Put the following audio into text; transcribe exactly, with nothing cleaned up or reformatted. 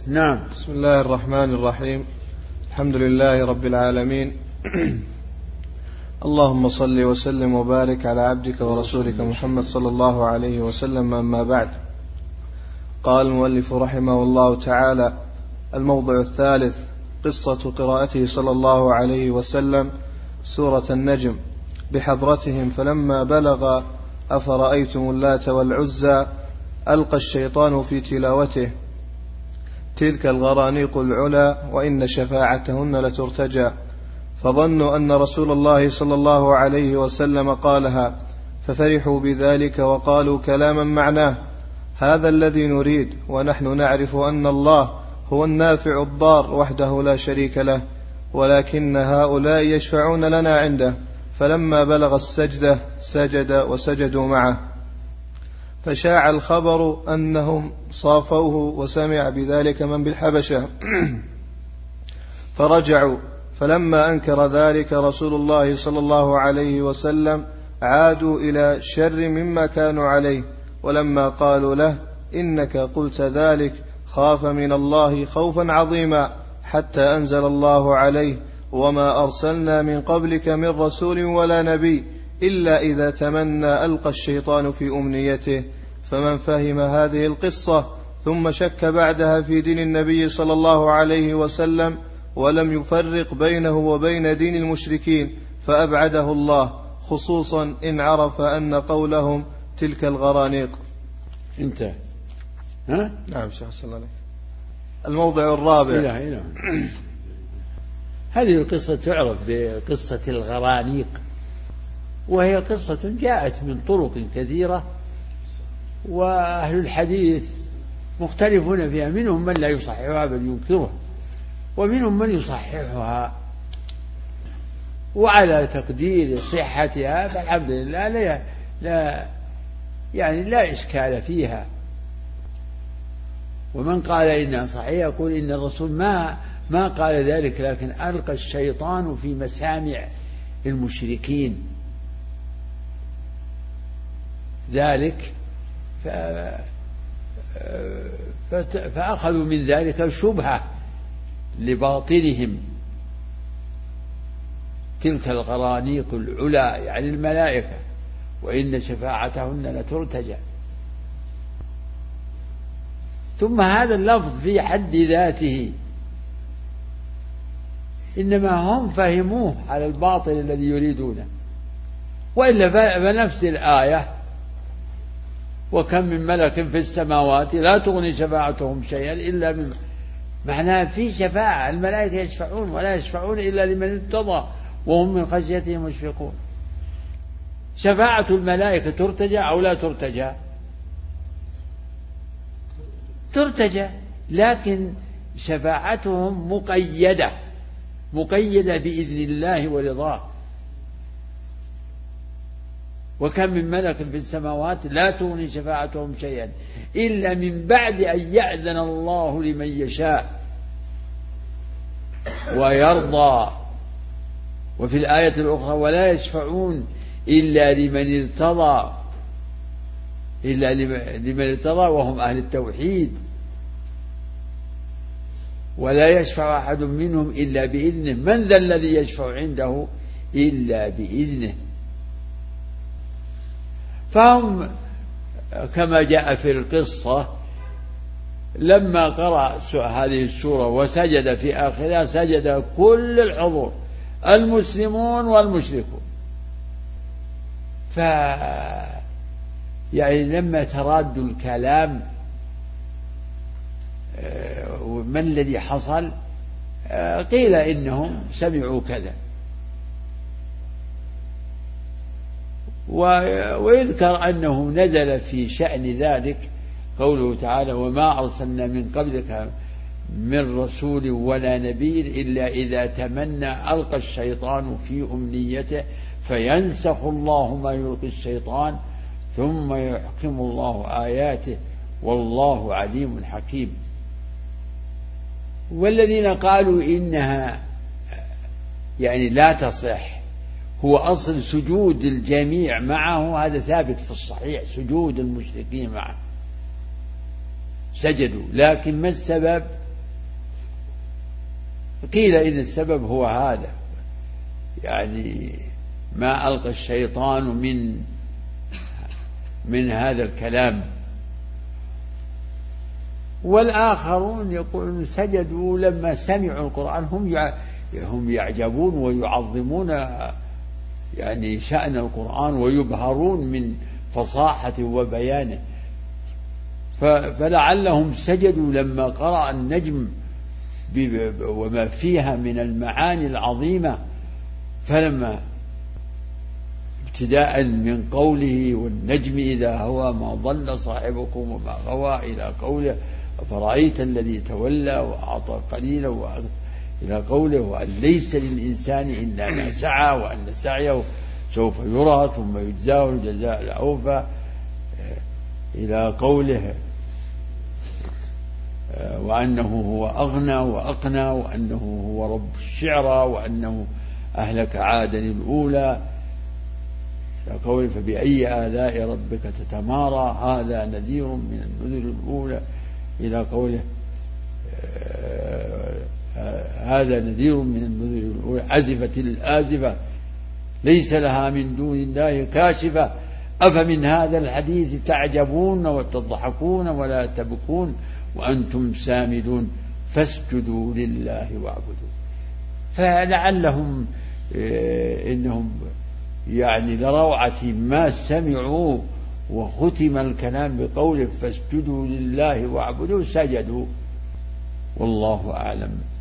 نعم. بسم الله الرحمن الرحيم. الحمد لله رب العالمين. اللهم صل وسلم وبارك على عبدك ورسولك محمد صلى الله عليه وسلم. أما بعد، قال المؤلف رحمه الله تعالى: الموضع الثالث: قصة قراءته صلى الله عليه وسلم سورة النجم بحضرتهم، فلما بلغ أفرأيتم اللات والعزى ألقى الشيطان في تلاوته: تلك الغرانيق العلا وإن شفاعتهن لترتجى. فظنوا أن رسول الله صلى الله عليه وسلم قالها، ففرحوا بذلك وقالوا كلاما معناه: هذا الذي نريد، ونحن نعرف أن الله هو النافع الضار وحده لا شريك له، ولكن هؤلاء يشفعون لنا عنده. فلما بلغ السجدة سجد وسجدوا معه، فشاع الخبر أنهم صافوه، وسمع بذلك من بالحبشة فرجعوا. فلما أنكر ذلك رسول الله صلى الله عليه وسلم عادوا إلى شر مما كانوا عليه، ولما قالوا له إنك قلت ذلك خاف من الله خوفا عظيما، حتى أنزل الله عليه: وما أرسلنا من قبلك من رسول ولا نبي إلا إذا تمنى ألقى الشيطان في أمنيته. فمن فهم هذه القصة ثم شك بعدها في دين النبي صلى الله عليه وسلم ولم يفرق بينه وبين دين المشركين فأبعده الله، خصوصا إن عرف أن قولهم تلك الغرانيق. انتهى. ها؟ نعم شيخ صلى الله عليه. الموضع الرابع. إله إله. هذه القصة تعرف بقصة الغرانيق، وهي قصة جاءت من طرق كثيرة، وأهل الحديث مختلفون فيها، منهم من لا يصححها بل ينكرها، ومنهم من يصححها، وعلى تقدير صحتها فالحمد لله لا, لا يعني لا إشكال فيها. ومن قال إنها صحيحة يقول إن الرسول ما ما قال ذلك، لكن ألقى الشيطان في مسامع المشركين ذلك، فأخذوا من ذلك شبهة لباطلهم. تلك الغرانيق العلا يعني الملائكة، وإن شفاعتهن لترتجى. ثم هذا اللفظ في حد ذاته إنما هم فهموه على الباطل الذي يريدونه، وإلا فنفس الآية: وكم من ملك في السماوات لا تغني شفاعتهم شيئا إلا من، معناها في شفاعة، الملائكة يشفعون ولا يشفعون إلا لمن ارتضى وهم من خشيته مشفقون. شفاعة الملائكة ترتجى أو لا ترتجى؟ ترتجى، لكن شفاعتهم مقيدة مقيدة بإذن الله ورضاه. وكم من ملك في السماوات لا تغني شفاعتهم شيئا إلا من بعد أن يأذن الله لمن يشاء ويرضى. وفي الآية الأخرى: ولا يشفعون إلا لمن ارتضى إلا لمن ارتضى وهم أهل التوحيد، ولا يشفع أحد منهم إلا بإذنه، من ذا الذي يشفع عنده إلا بإذنه. فهم كما جاء في القصة لما قرأ هذه السورة وسجد في آخرها سجد كل الحضور، المسلمون والمشركون. ف يعني لما ترادوا الكلام ما الذي حصل؟ قيل إنهم سمعوا كذا، ويذكر أنه نزل في شأن ذلك قوله تعالى: وما أرسلنا من قبلك من رسول ولا نبي إلا إذا تمنى ألقى الشيطان في أمنيته فينسخ الله ما يلقي الشيطان ثم يحكم الله آياته والله عليم حكيم. والذين قالوا إنها يعني لا تصح، هو أصل سجود الجميع معه، هذا ثابت في الصحيح، سجود المشركين معه سجدوا، لكن ما السبب؟ قيل إن السبب هو هذا، يعني ما ألقى الشيطان من من هذا الكلام. والآخرون يقولون سجدوا لما سمعوا القرآن، هم هم يعجبون ويعظمون يعني شأن القرآن ويبهرون من فصاحته وبيانه، فلعلهم سجدوا لما قرأ النجم وما فيها من المعاني العظيمة. فلما ابتداء من قوله والنجم إذا هوى ما ضل صاحبكم وما غوى إلى قوله أفرأيت الذي تولى وأعطى قليلا وأغنى إلى قوله وأن ليس للإنسان إلا ما سعى وأن سعيه سوف يرى ثم يجزاه الجزاء الأوفى إلى قوله وأنه هو أغنى وأقنى وأنه هو رب الشعرى وأنه أهلك عادا الأولى إلى قوله فبأي آلاء ربك تتمارى هذا نذير من النذر الأولى إلى قوله هذا نذير من النذر الأولى أزفت الآزفة ليس لها من دون الله كاشفة أفمن هذا الحديث تعجبون وتضحكون ولا تبكون وأنتم سامدون فاسجدوا لله واعبدوا. فلعلهم إنهم يعني لروعة ما سمعوا وختم الكلام بقوله فاسجدوا لله واعبدوا سجدوا، والله أعلم.